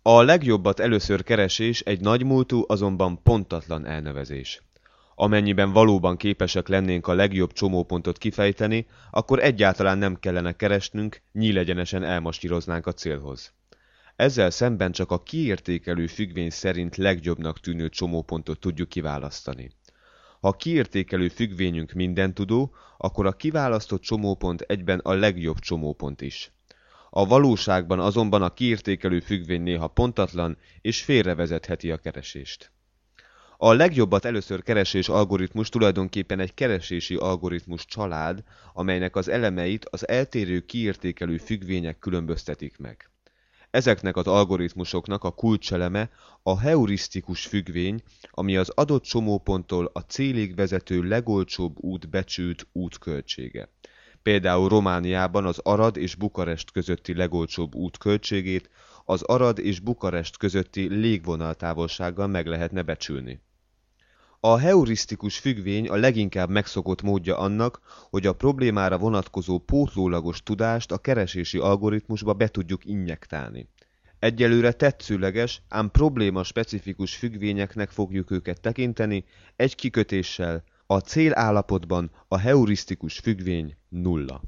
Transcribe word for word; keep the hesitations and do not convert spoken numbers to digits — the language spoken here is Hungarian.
A legjobbat először keresés egy nagymúltú, azonban pontatlan elnevezés. Amennyiben valóban képesek lennénk a legjobb csomópontot kifejteni, akkor egyáltalán nem kellene keresnünk, nyílegyenesen elmasíroznánk a célhoz. Ezzel szemben csak a kiértékelő függvény szerint legjobbnak tűnő csomópontot tudjuk kiválasztani. Ha a kiértékelő függvényünk mindentudó, akkor a kiválasztott csomópont egyben a legjobb csomópont is. A valóságban azonban a kiértékelő függvény néha pontatlan és félrevezetheti a keresést. A legjobbat először keresés algoritmus tulajdonképpen egy keresési algoritmus család, amelynek az elemeit az eltérő kiértékelő függvények különböztetik meg. Ezeknek az algoritmusoknak a kulcseleme a heurisztikus függvény, ami az adott csomóponttól a célig vezető legolcsóbb út becsült útköltsége. Például Romániában az Arad és Bukarest közötti legolcsóbb út költségét az Arad és Bukarest közötti légvonaltávolsággal meg lehetne becsülni. A heurisztikus függvény a leginkább megszokott módja annak, hogy a problémára vonatkozó pótlólagos tudást a keresési algoritmusba be tudjuk injektálni. Egyelőre tetszőleges, ám probléma-specifikus függvényeknek fogjuk őket tekinteni, egy kikötéssel: a célállapotban a heurisztikus függvény nulla.